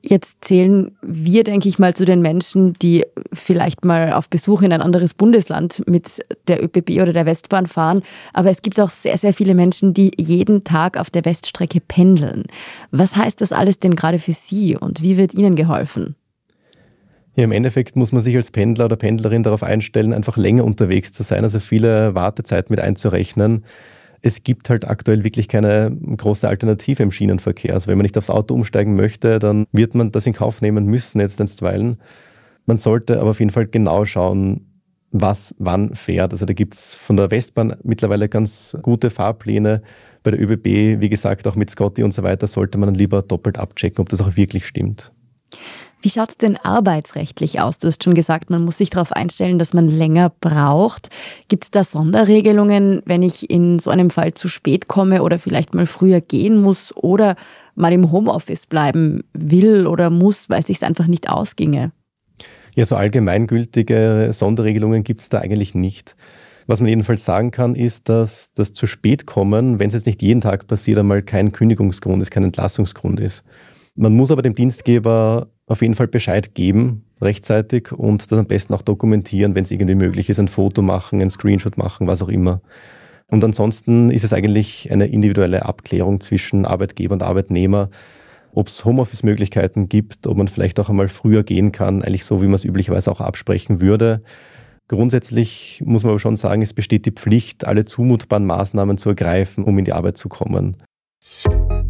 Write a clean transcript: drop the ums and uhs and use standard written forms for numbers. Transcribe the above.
Jetzt zählen wir, denke ich mal, zu den Menschen, die vielleicht mal auf Besuch in ein anderes Bundesland mit der ÖBB oder der Westbahn fahren. Aber es gibt auch sehr, sehr viele Menschen, die jeden Tag auf der Weststrecke pendeln. Was heißt das alles denn gerade für Sie und wie wird Ihnen geholfen? Ja, im Endeffekt muss man sich als Pendler oder Pendlerin darauf einstellen, einfach länger unterwegs zu sein, also viele Wartezeit mit einzurechnen. Es gibt halt aktuell wirklich keine große Alternative im Schienenverkehr. Also wenn man nicht aufs Auto umsteigen möchte, dann wird man das in Kauf nehmen müssen jetzt einstweilen. Man sollte aber auf jeden Fall genau schauen, was wann fährt. Also da gibt es von der Westbahn mittlerweile ganz gute Fahrpläne. Bei der ÖBB, wie gesagt, auch mit Scotty und so weiter, sollte man dann lieber doppelt abchecken, ob das auch wirklich stimmt. Wie schaut es denn arbeitsrechtlich aus? Du hast schon gesagt, man muss sich darauf einstellen, dass man länger braucht. Gibt es da Sonderregelungen, wenn ich in so einem Fall zu spät komme oder vielleicht mal früher gehen muss oder mal im Homeoffice bleiben will oder muss, weil es sich einfach nicht ausginge? Ja, so allgemeingültige Sonderregelungen gibt es da eigentlich nicht. Was man jedenfalls sagen kann, ist, dass das zu spät kommen, wenn es jetzt nicht jeden Tag passiert, einmal kein Kündigungsgrund ist, kein Entlassungsgrund ist. Man muss aber dem Dienstgeber auf jeden Fall Bescheid geben, rechtzeitig, und das am besten auch dokumentieren, wenn es irgendwie möglich ist, ein Foto machen, ein Screenshot machen, was auch immer. Und ansonsten ist es eigentlich eine individuelle Abklärung zwischen Arbeitgeber und Arbeitnehmer, ob es Homeoffice-Möglichkeiten gibt, ob man vielleicht auch einmal früher gehen kann, eigentlich so, wie man es üblicherweise auch absprechen würde. Grundsätzlich muss man aber schon sagen, es besteht die Pflicht, alle zumutbaren Maßnahmen zu ergreifen, um in die Arbeit zu kommen.